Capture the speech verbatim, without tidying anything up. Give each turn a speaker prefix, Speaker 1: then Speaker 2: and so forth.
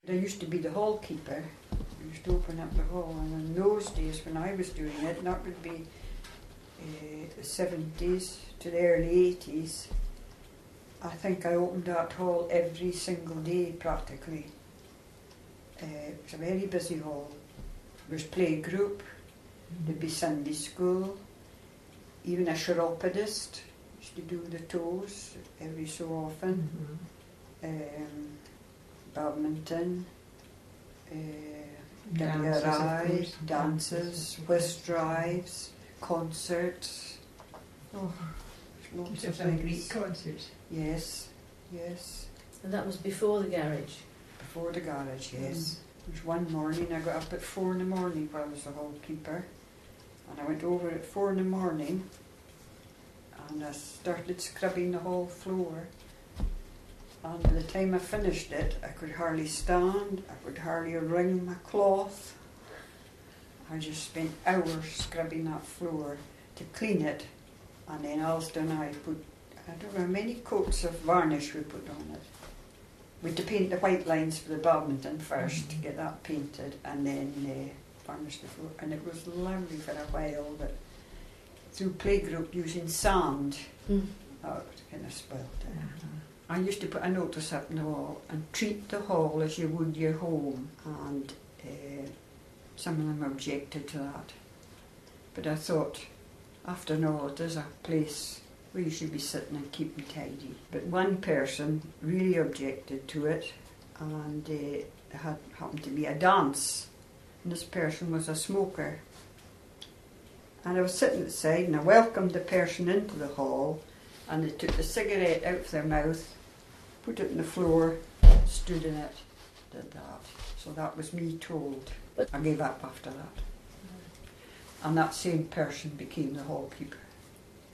Speaker 1: I used to be the hall keeper. I used to open up the hall, and in those days when I was doing it, that would be uh, the seventies to the early eighties, I think I opened that hall every single day practically. Uh, it was a very busy hall. There was playgroup, there'd be Sunday school, even a chiropodist used to do the toes every so often. Mm-hmm. um, badminton, uh,
Speaker 2: dances,
Speaker 1: W R I,
Speaker 2: dances,
Speaker 1: dances, whist drives, concerts. Oh, lots of
Speaker 2: some
Speaker 1: things.
Speaker 2: Greek concerts.
Speaker 1: Yes, yes.
Speaker 3: And that was before the garage?
Speaker 1: Before the garage, yes. Mm. There was one morning I got up at four in the morning while I was the hall keeper, and I went over at four in the morning and I started scrubbing the hall floor. And by the time I finished it, I could hardly stand, I could hardly wring my cloth. I just spent hours scrubbing that floor to clean it, and then Alistair and I put, I don't know how many coats of varnish we put on it. We had to paint the white lines for the badminton first, to get that painted, and then uh, varnish the floor. And it was lovely for a while, but through playgroup using sand, mm. that kind of spoilt it. Uh-huh. I used to put a notice up on the wall and treat the hall as you would your home, and uh, some of them objected to that. But I thought, after all, it is a place where you should be sitting and keeping tidy. But one person really objected to it, and uh, it had happened to be a dance, and this person was a smoker. And I was sitting outside and I welcomed the person into the hall, and they took the cigarette out of their mouth, put it on the floor, stood in it, did that. So that was me told. But I gave up after that. And that same person became the hall keeper.